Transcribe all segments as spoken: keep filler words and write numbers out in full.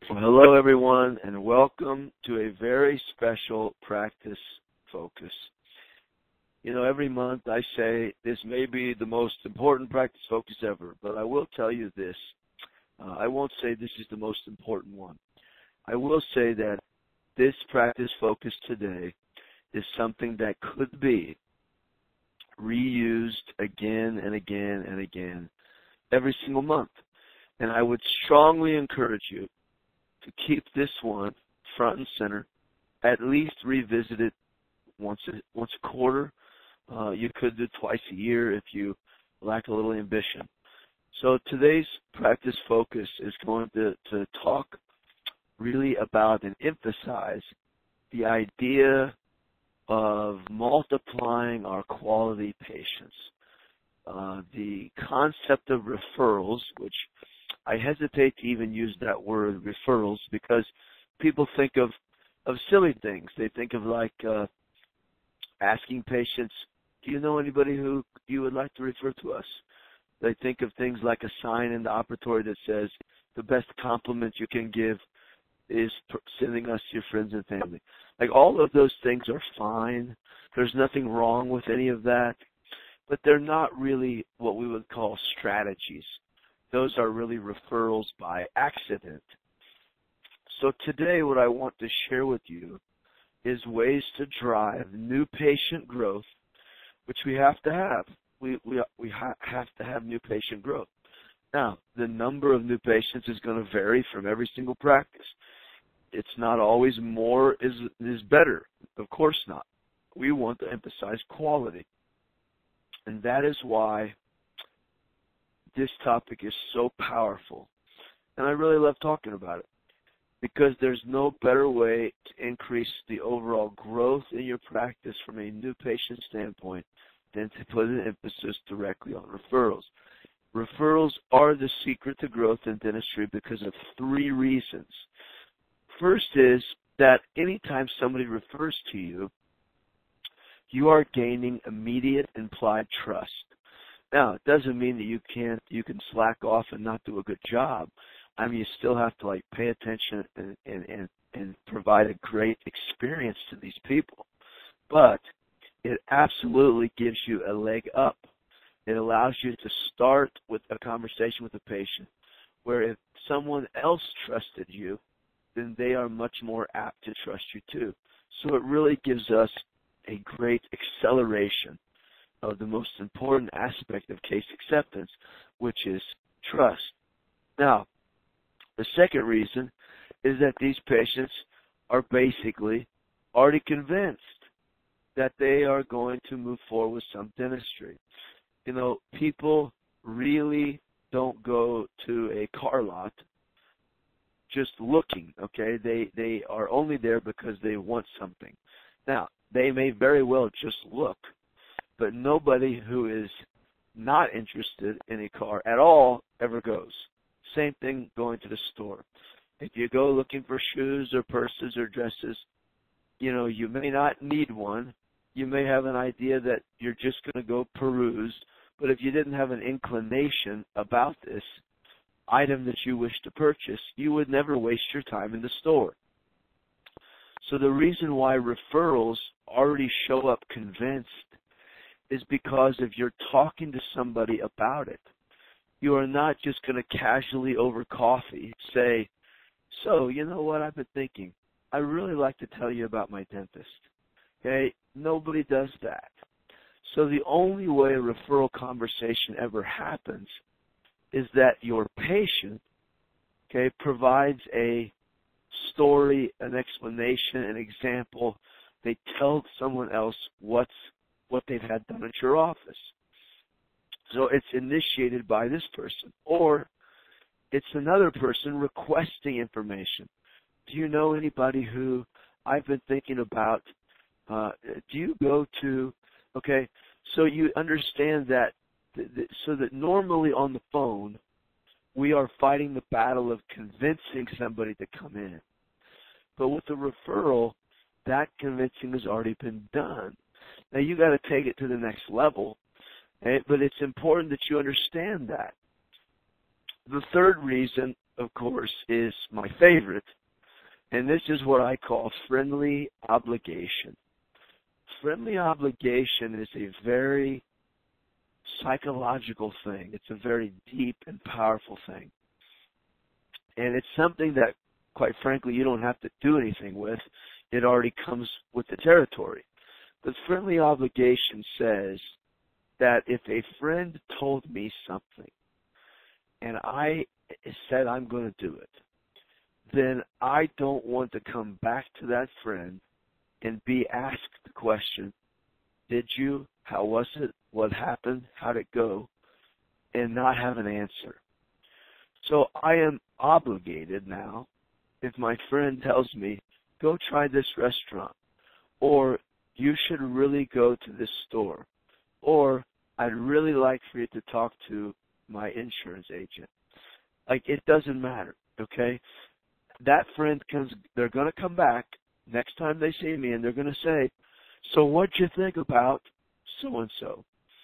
Well, hello, everyone, and welcome to a very special practice focus. You know, every month I say this may be the most important practice focus ever, but I will tell you this. Uh, I won't say this is the most important one. I will say that this practice focus today is something that could be reused again and again and again every single month. And I would strongly encourage you to keep this one front and center, at least revisit it once a, once a quarter. Uh, you could do twice a year if you lack a little ambition. So today's practice focus is going to, to talk really about and emphasize the idea of multiplying our quality patients. Uh, the concept of referrals, which I hesitate to even use that word, referrals, because people think of, of silly things. They think of like uh, asking patients, do you know anybody who you would like to refer to us? They think of things like a sign in the operatory that says, the best compliment you can give is sending us to your friends and family. Like, all of those things are fine. There's nothing wrong with any of that, but they're not really what we would call strategies. Those are really referrals by accident. So today what I want to share with you is ways to drive new patient growth, which we have to have. We, we, we ha have to have new patient growth. Now, the number of new patients is going to vary from every single practice. It's not always more is, is better. Of course not. We want to emphasize quality. And that is why this topic is so powerful. And I really love talking about it, because there's no better way to increase the overall growth in your practice from a new patient standpoint than to put an emphasis directly on referrals. Referrals are the secret to growth in dentistry because of three reasons. First is that anytime somebody refers to you, you are gaining immediate implied trust. Now, it doesn't mean that you can't, you can slack off and not do a good job. I mean, you still have to like pay attention and, and, and, and provide a great experience to these people. But it absolutely gives you a leg up. It allows you to start with a conversation with a patient where if someone else trusted you, then they are much more apt to trust you too. So it really gives us a great acceleration of the most important aspect of case acceptance, which is trust. Now, the second reason is that these patients are basically already convinced that they are going to move forward with some dentistry. You know, people really don't go to a car lot just looking, okay? They, they are only there because they want something. Now, they may very well just look, but nobody who is not interested in a car at all ever goes. Same thing going to the store. If you go looking for shoes or purses or dresses, you know, you may not need one. You may have an idea that you're just going to go peruse, but if you didn't have an inclination about this item that you wish to purchase, you would never waste your time in the store. So the reason why referrals already show up convinced is because if you're talking to somebody about it, you are not just going to casually over coffee say, so, you know what, I've been thinking, I'd really like to tell you about my dentist. Okay, nobody does that. So the only way a referral conversation ever happens is that your patient, okay, provides a story, an explanation, an example. They tell someone else what's what they've had done at your office. So it's initiated by this person, or it's another person requesting information. Do you know anybody who I've been thinking about? Uh, do you go to, okay, so you understand that, th th so that normally on the phone, we are fighting the battle of convincing somebody to come in. But with the referral, that convincing has already been done. Now, you got to take it to the next level, okay? But it's important that you understand that. The third reason of course, is my favorite, and this is what I call friendly obligation. Friendly obligation is a very psychological thing. It's a very deep and powerful thing. And it's something that, quite frankly, you don't have to do anything with. It already comes with the territory. But friendly obligation says that if a friend told me something and I said I'm going to do it, then I don't want to come back to that friend and be asked the question, did you? How was it? What happened? How'd it go? And not have an answer. So I am obligated now, if my friend tells me, go try this restaurant, or you should really go to this store, or I'd really like for you to talk to my insurance agent. Like, it doesn't matter, okay? That friend comes, they're going to come back next time they see me, and they're going to say, so what'd you think about so-and-so?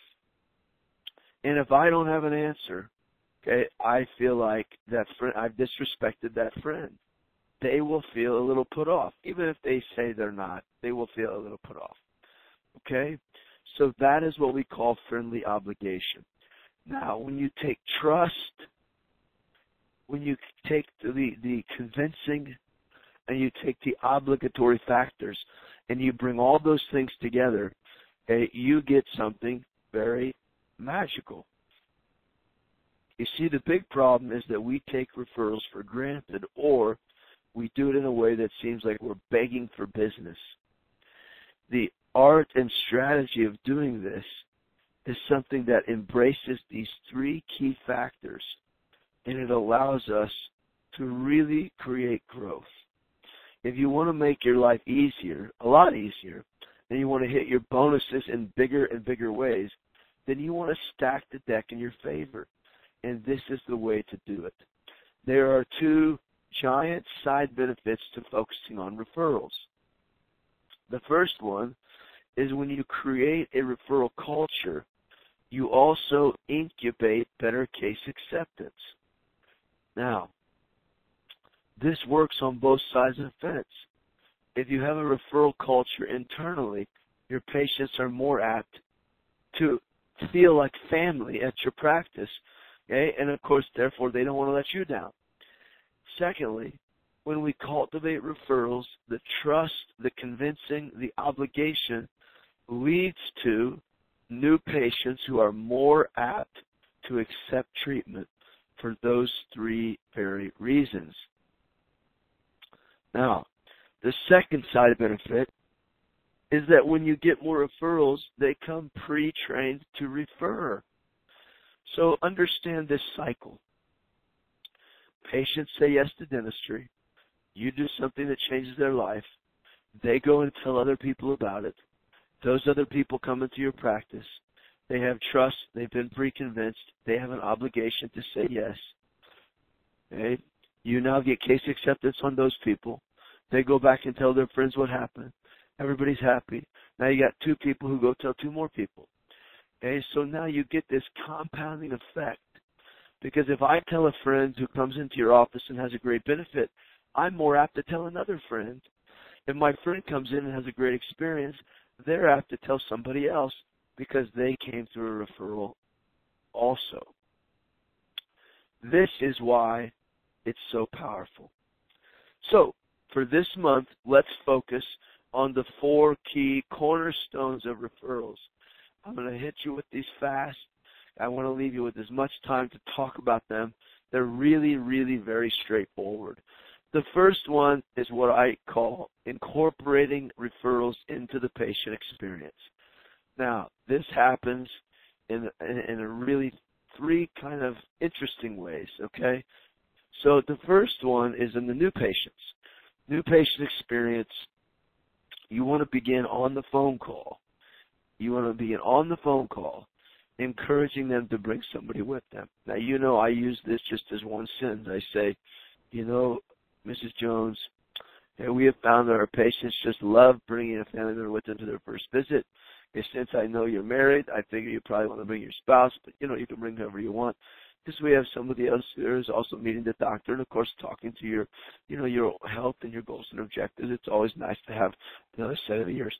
And if I don't have an answer, okay, I feel like that friend, I've disrespected that friend. They will feel a little put off. Even if they say they're not, they will feel a little put off. Okay? So that is what we call friendly obligation. Now, when you take trust, when you take the, the convincing, and you take the obligatory factors, and you bring all those things together, okay, you get something very magical. You see, the big problem is that we take referrals for granted, or we do it in a way that seems like we're begging for business. The art and strategy of doing this is something that embraces these three key factors, and it allows us to really create growth. If you want to make your life easier, a lot easier, and you want to hit your bonuses in bigger and bigger ways, then you want to stack the deck in your favor. And this is the way to do it. There are two giant side benefits to focusing on referrals. The first one is when you create a referral culture, you also incubate better case acceptance. Now, this works on both sides of the fence. If you have a referral culture internally, your patients are more apt to feel like family at your practice, okay? And of course, therefore, they don't want to let you down. Secondly, when we cultivate referrals, the trust, the convincing, the obligation leads to new patients who are more apt to accept treatment for those three very reasons. Now, the second side benefit is that when you get more referrals, they come pre-trained to refer. So understand this cycle. Patients say yes to dentistry. You do something that changes their life. They go and tell other people about it. Those other people come into your practice. They have trust. They've been pre-convinced. They have an obligation to say yes. Okay? You now get case acceptance on those people. They go back and tell their friends what happened. Everybody's happy. Now you got two people who go tell two more people. Okay, so now you get this compounding effect. Because if I tell a friend who comes into your office and has a great benefit, I'm more apt to tell another friend. If my friend comes in and has a great experience, they're apt to tell somebody else because they came through a referral also. This is why it's so powerful. So, for this month, let's focus on the four key cornerstones of referrals. I'm going to hit you with these fast. I want to leave you with as much time to talk about them. They're really, really very straightforward. The first one is what I call incorporating referrals into the patient experience. Now, this happens in, in, in a really three kind of interesting ways, okay? So the first one is in the new patients. New patient experience, you want to begin on the phone call. You want to begin on the phone call, encouraging them to bring somebody with them. Now, you know I use this just as one sentence. I say, you know, Missus Jones, we have found that our patients just love bringing a family member with them to their first visit. And since I know you're married, I figure you probably want to bring your spouse, but, you know, you can bring whoever you want. because we have somebody else there who's also meeting the doctor and, of course, talking to your, you know, your health and your goals and objectives. It's always nice to have another set of ears.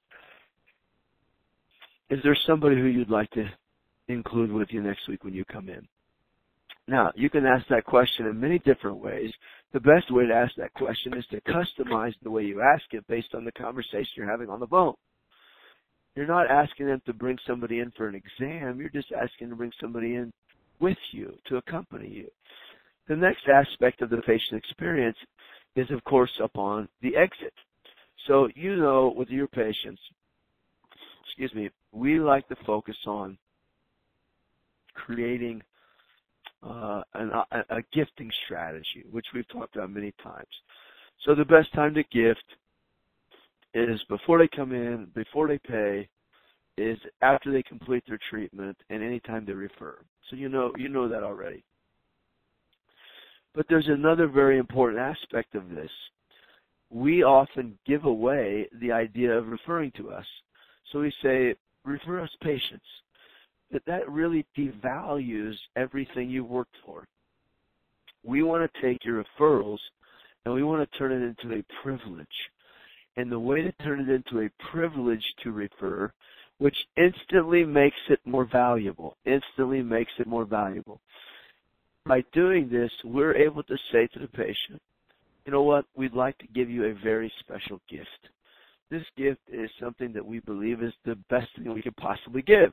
Is there somebody who you'd like to include with you next week when you come in? Now, you can ask that question in many different ways. The best way to ask that question is to customize the way you ask it based on the conversation you're having on the phone. You're not asking them to bring somebody in for an exam. You're just asking to bring somebody in with you, to accompany you. The next aspect of the patient experience is, of course, upon the exit. So, you know, with your patients, excuse me, we like to focus on creating uh, an, a, a gifting strategy, which we've talked about many times. So the best time to gift is before they come in, before they pay, is after they complete their treatment, and anytime they refer. So you know you know that already. But there's another very important aspect of this. We often give away the idea of referring to us. So we say, refer us patients. But that really devalues everything you worked for. We want to take your referrals and we want to turn it into a privilege. And the way to turn it into a privilege to refer, which instantly makes it more valuable, instantly makes it more valuable. By doing this, we're able to say to the patient, you know what, we'd like to give you a very special gift. This gift is something that we believe is the best thing we could possibly give.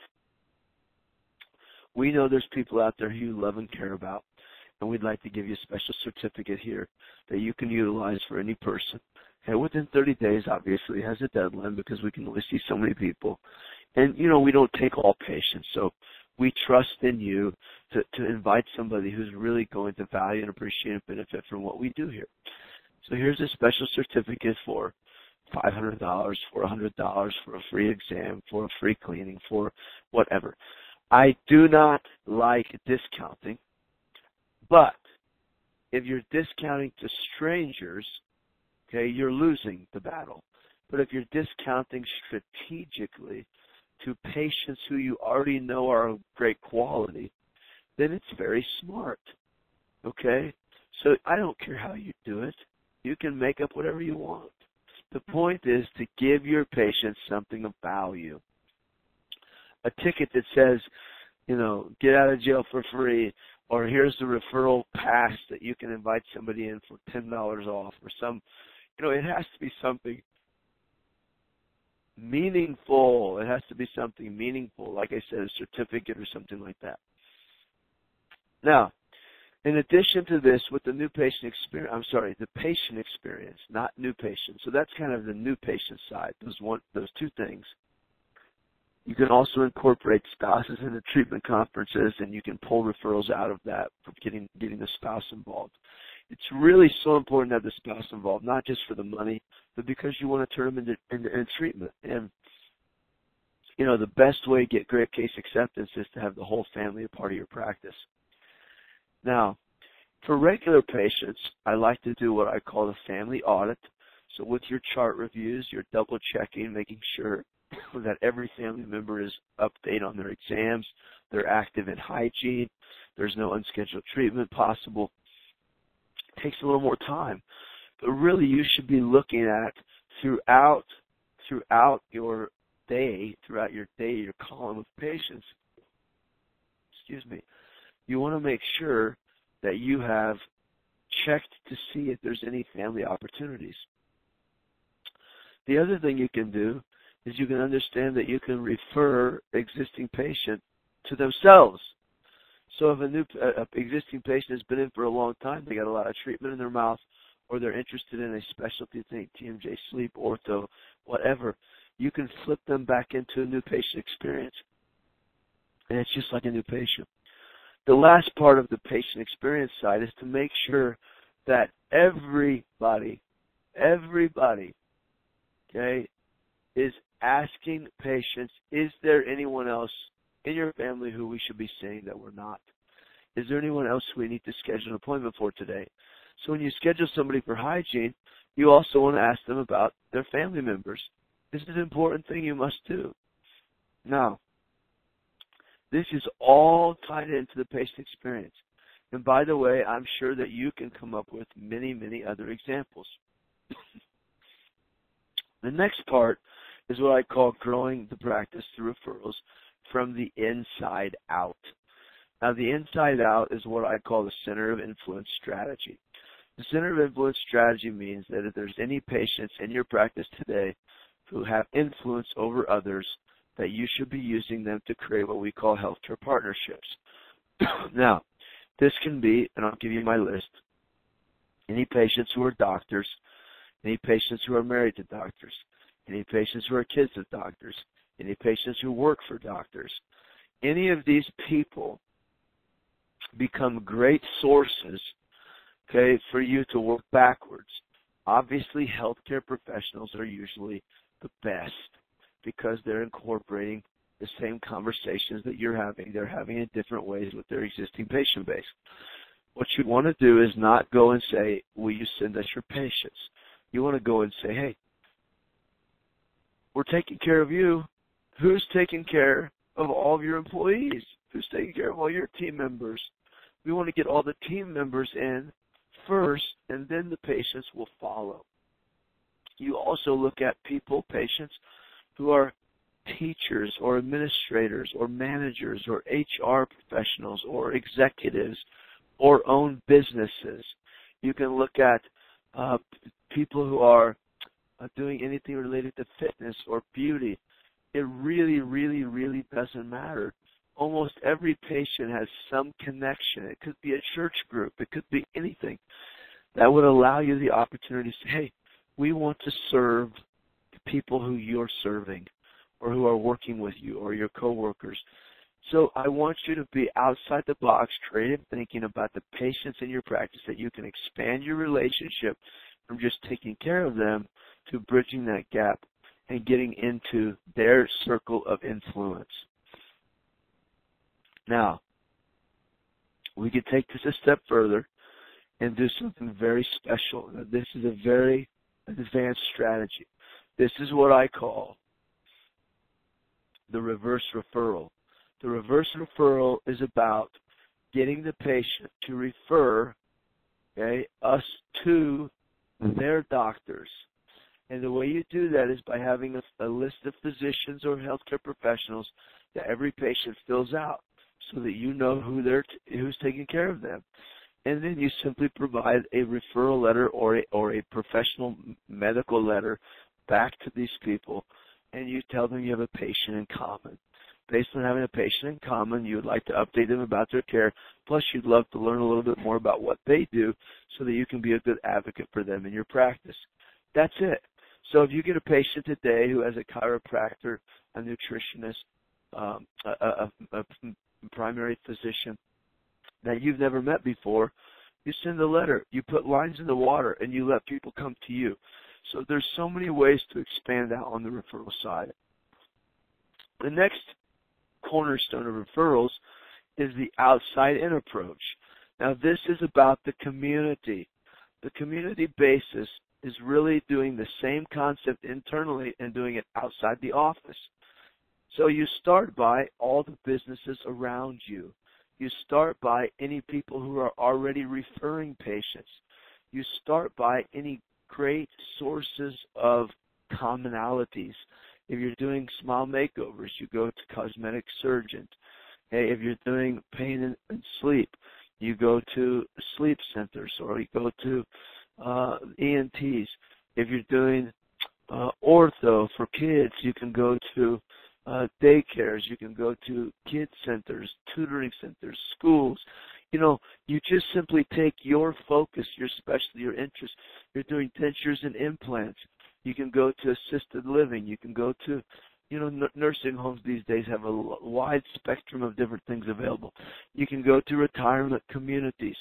We know there's people out there who you love and care about, and we'd like to give you a special certificate here that you can utilize for any person. And within thirty days, obviously, it has a deadline because we can only see so many people. And, you know, we don't take all patients, so we trust in you to, to invite somebody who's really going to value and appreciate and benefit from what we do here. So here's a special certificate for five hundred dollars, for one hundred dollars, for a free exam, for a free cleaning, for whatever. I do not like discounting, but if you're discounting to strangers, okay, you're losing the battle. But if you're discounting strategically to patients who you already know are of great quality, then it's very smart, okay? So I don't care how you do it. You can make up whatever you want. The point is to give your patients something of value. A ticket that says, you know, get out of jail for free, or here's the referral pass that you can invite somebody in for ten dollars off, or some, you know, it has to be something meaningful. It has to be something meaningful, like I said, a certificate or something like that. Now, in addition to this, with the new patient experience, I'm sorry, the patient experience, not new patient. So that's kind of the new patient side, those one, those two things. You can also incorporate spouses into treatment conferences, and you can pull referrals out of that for getting getting the spouse involved. It's really so important to have the spouse involved, not just for the money, but because you want to turn them into, into, into treatment. And, you know, the best way to get great case acceptance is to have the whole family a part of your practice. Now, for regular patients, I like to do what I call a family audit. So with your chart reviews, you're double checking, making sure that every family member is up to date on their exams, they're active in hygiene, there's no unscheduled treatment possible. It takes a little more time. But really you should be looking at throughout throughout your day, throughout your day, your column of patients, excuse me, you want to make sure that you have checked to see if there's any family opportunities. The other thing you can do is you can understand that you can refer existing patient to themselves. So if a new uh, existing patient has been in for a long time, they got a lot of treatment in their mouth, or they're interested in a specialty thing, T M J, sleep, ortho, whatever, you can flip them back into a new patient experience. And it's just like a new patient. The last part of the patient experience side is to make sure that everybody, everybody, okay, is asking patients, is there anyone else in your family who we should be seeing that we're not? Is there anyone else we need to schedule an appointment for today? So when you schedule somebody for hygiene, you also want to ask them about their family members. This is an important thing you must do. Now, this is all tied into the patient experience. And by the way, I'm sure that you can come up with many, many other examples. The next part is what I call growing the practice through referrals from the inside out. Now, the inside out is what I call the center of influence strategy. The center of influence strategy means that if there's any patients in your practice today who have influence over others, that you should be using them to create what we call healthcare partnerships. Now, this can be, and I'll give you my list, any patients who are doctors, any patients who are married to doctors, any patients who are kids of doctors, any patients who work for doctors. Any of these people become great sources, okay, for you to work backwards. Obviously, healthcare professionals are usually the best because they're incorporating the same conversations that you're having. They're having it different ways with their existing patient base. What you want to do is not go and say, will you send us your patients? You want to go and say, hey, we're taking care of you. Who's taking care of all of your employees? Who's taking care of all your team members? We want to get all the team members in first, and then the patients will follow. You also look at people, patients, who are teachers or administrators or managers or H R professionals or executives or own businesses. You can look at uh, people who are uh, doing anything related to fitness or beauty. It really, really, really doesn't matter. Almost every patient has some connection. It could be a church group. It could be anything that would allow you the opportunity to say, hey, we want to serve the people who you're serving or who are working with you or your coworkers. So I want you to be outside the box, creative thinking about the patients in your practice, that you can expand your relationship from just taking care of them to bridging that gap and getting into their circle of influence. Now, we could take this a step further and do something very special. Now, this is a very advanced strategy. This is what I call the reverse referral. The reverse referral is about getting the patient to refer, okay, us to their doctors. And the way you do that is by having a, a list of physicians or healthcare professionals that every patient fills out so that you know who they're t- who's taking care of them. And then you simply provide a referral letter or a, or a professional medical letter back to these people, and you tell them you have a patient in common. Based on having a patient in common, you would like to update them about their care, plus you'd love to learn a little bit more about what they do so that you can be a good advocate for them in your practice. That's it. So if you get a patient today who has a chiropractor, a nutritionist, um, a, a, a primary physician that you've never met before, you send a letter, you put lines in the water, and you let people come to you. So there's so many ways to expand out on the referral side. The next cornerstone of referrals is the outside-in approach. Now, this is about the community. The community basis is really doing the same concept internally and doing it outside the office. So you start by all the businesses around you. You start by any people who are already referring patients. You start by any great sources of commonalities. If you're doing smile makeovers, you go to cosmetic surgeons. Hey, if you're doing pain and, and sleep, you go to sleep centers or you go to uh, E N Ts. If you're doing uh, ortho for kids, you can go to uh, daycares. You can go to kid centers, tutoring centers, schools. You know, you just simply take your focus, your specialty, your interest. You're doing dentures and implants. You can go to assisted living. You can go to, you know, n- nursing homes these days have a l- wide spectrum of different things available. You can go to retirement communities.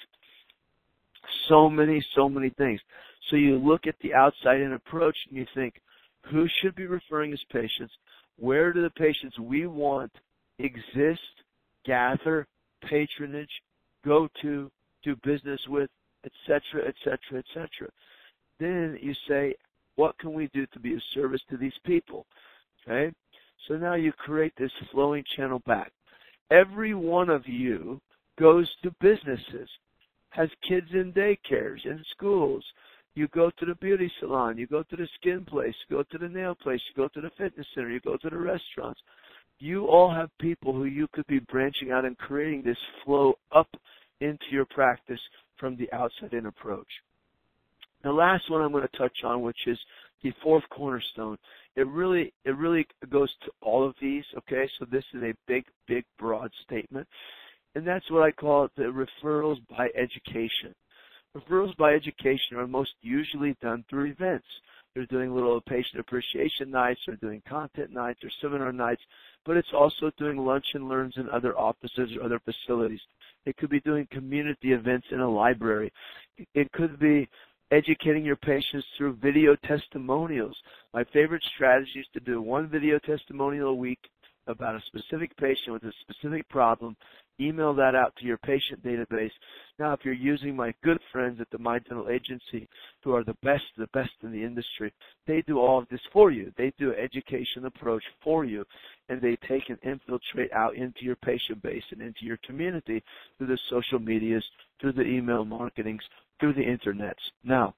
So many, so many things. So you look at the outside-in approach and you think, who should be referring as patients? Where do the patients we want exist, gather, patronage, go to, do business with, et cetera, et cetera, et cetera. Then you say, what can we do to be of service to these people? Okay? So now you create this flowing channel back. Every one of you goes to businesses, has kids in daycares, in schools. You go to the beauty salon, you go to the skin place, you go to the nail place, you go to the fitness center, you go to the restaurants. You all have people who you could be branching out and creating this flow up into your practice from the outside-in approach. The last one I'm going to touch on, which is the fourth cornerstone. It really, it really goes to all of these, okay? So this is a big, big, broad statement. And that's what I call the referrals by education. Referrals by education are most usually done through events. They're doing little patient appreciation nights, they're doing content nights, or seminar nights, but it's also doing lunch and learns in other offices or other facilities. It could be doing community events in a library. It could be educating your patients through video testimonials. My favorite strategy is to do one video testimonial a week about a specific patient with a specific problem. Email that out to your patient database. Now, if you're using my good friends at the My Dental Agency, who are the best, the best in the industry, they do all of this for you. They do an education approach for you, and they take and infiltrate out into your patient base and into your community through the social medias, through the email marketings, through the internets. Now,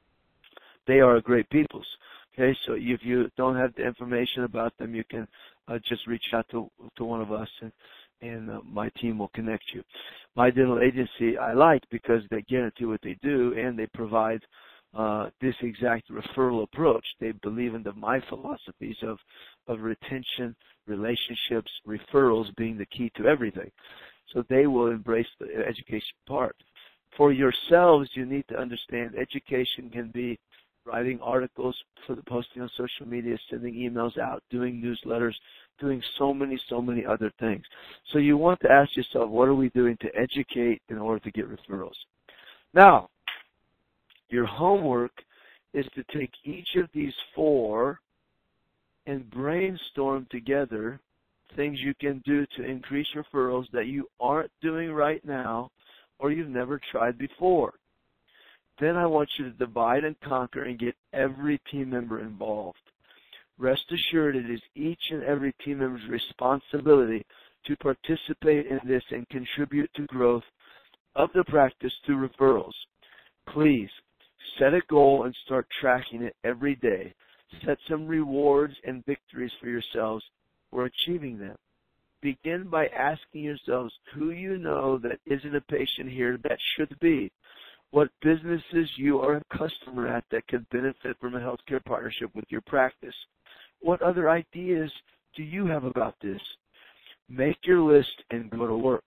they are great peoples. Okay, so if you don't have the information about them, you can uh, just reach out to to one of us, and and uh, my team will connect you. My Dental Agency I like because they guarantee what they do, and they provide uh, this exact referral approach. They believe in the my philosophies of of retention, relationships, referrals being the key to everything. So they will embrace the education part. For yourselves, you need to understand education can be writing articles for the posting on social media, sending emails out, doing newsletters, doing so many, so many other things. So you want to ask yourself, what are we doing to educate in order to get referrals? Now, your homework is to take each of these four and brainstorm together things you can do to increase referrals that you aren't doing right now or you've never tried before. Then I want you to divide and conquer and get every team member involved. Rest assured it is each and every team member's responsibility to participate in this and contribute to growth of the practice through referrals. Please set a goal and start tracking it every day. Set some rewards and victories for yourselves for achieving them. Begin by asking yourselves who you know that isn't a patient here that should be. What businesses you are a customer at that could benefit from a healthcare partnership with your practice. What other ideas do you have about this? Make your list and go to work.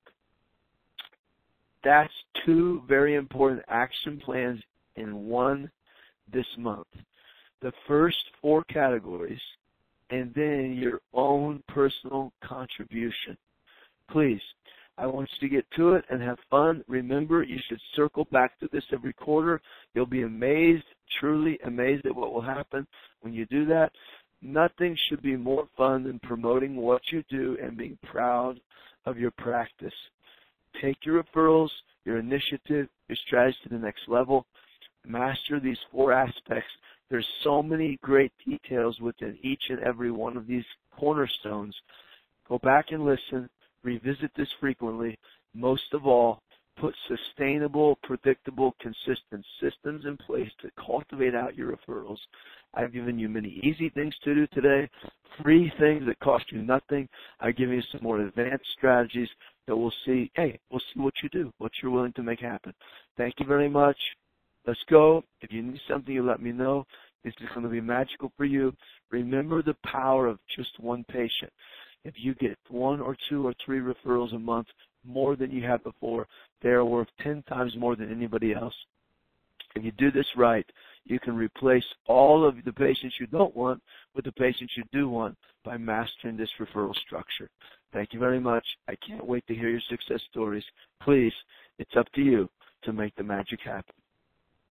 That's two very important action plans in one this month. The first four categories, and then your own personal contribution. Please, I want you to get to it and have fun. Remember, you should circle back to this every quarter. You'll be amazed, truly amazed at what will happen when you do that. Nothing should be more fun than promoting what you do and being proud of your practice. Take your referrals, your initiative, your strategy to the next level. Master these four aspects. There's so many great details within each and every one of these cornerstones. Go back and listen. Revisit this frequently. Most of all, put sustainable, predictable, consistent systems in place to cultivate out your referrals. I've given you many easy things to do today, free things that cost you nothing. I've given you some more advanced strategies that we'll see, hey, we'll see what you do, what you're willing to make happen. Thank you very much. Let's go. If you need something, you let me know. This is going to be magical for you. Remember the power of just one patient. If you get one or two or three referrals a month, more than you had before, they are worth ten times more than anybody else. If you do this right, you can replace all of the patients you don't want with the patients you do want by mastering this referral structure. Thank you very much. I can't wait to hear your success stories. Please, it's up to you to make the magic happen.